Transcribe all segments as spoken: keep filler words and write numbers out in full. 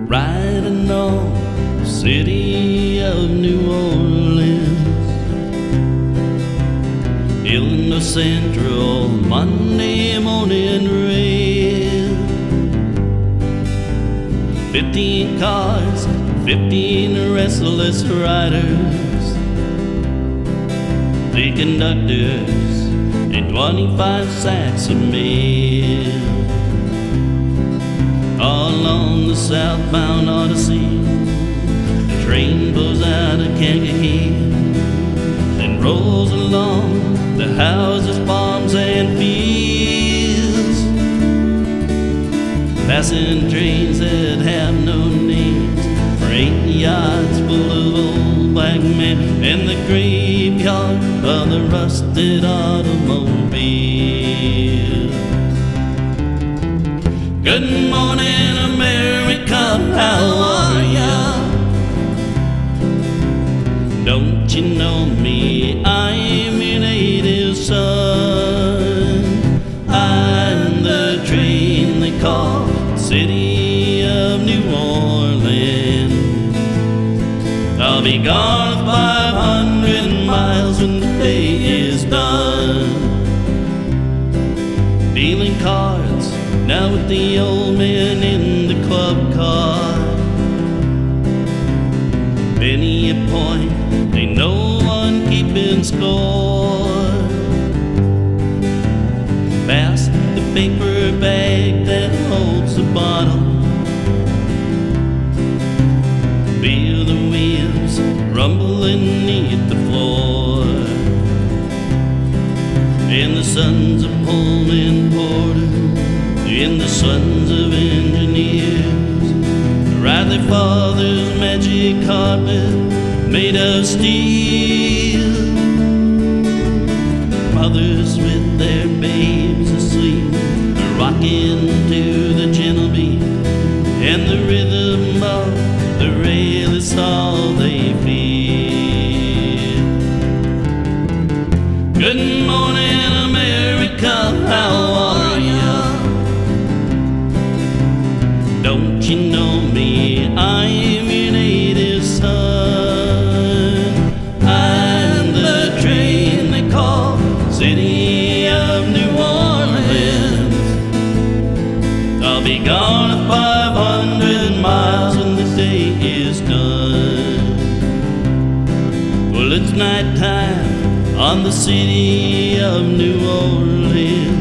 riding on the city of New Orleans. Illinois Central, Monday morning rail. Fifteen cars, fifteen restless riders, three conductors, and twenty-five sacks of mail. All on the southbound Odyssey, the train pulls out of Kankakee and rolls along the houses, farms, and fields, passing trains that have no names, freight yards full of old black men, and the graveyard of the rusted automobile. Good morning, America, how are ya? Don't you know me? I'm your native son. I'm the train they call the city of New Orleans. I'll be gone five hundred miles when the day is done. Dealing cards now with the old men in the club car. Many a point, ain't no one keeping score. Pass the paper bag that holds the bottle. Feel the wheels rumbling beneath the floor. And the sons of Pullman Porter and the sons of engineers ride their father's magic carpet made of steel. Mothers with their babes asleep rocking to the gentle beat, and the rhythm of the rail is all they feel. Good morning, America, how are ya? Don't you know me? I'm your native son. I'm the train they call city of New Orleans. I'll be gone five hundred miles when the day is done. Well, it's night time on the city of New Orleans.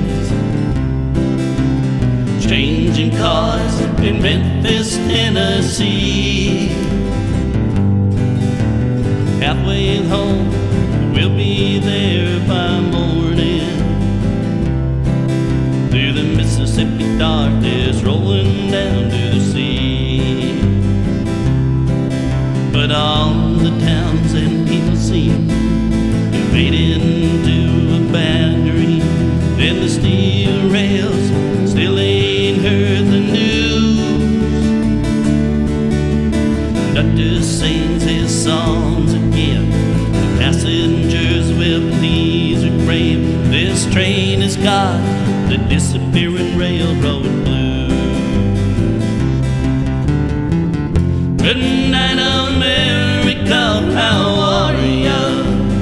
Changing cars in Memphis, Tennessee. Halfway home, we'll be there by morning. Through the Mississippi darkness, rolling down to the sea. But all the towns and people seem to fade into a bad dream, and the steel rails still ain't heard the news. Conductor sings his songs again, the passengers will please refrain. This train has got the disappearing railroad blues. Good night, America, how are ya?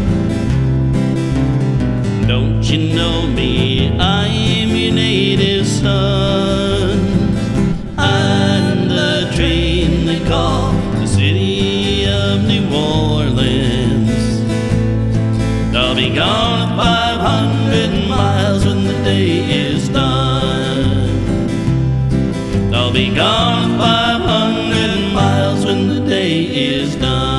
Don't you know me? I'm your native son. I'm the train they call the city of New Orleans. I'll be gone five hundred miles when the day is done. I'll be gone five hundred miles when the day is done.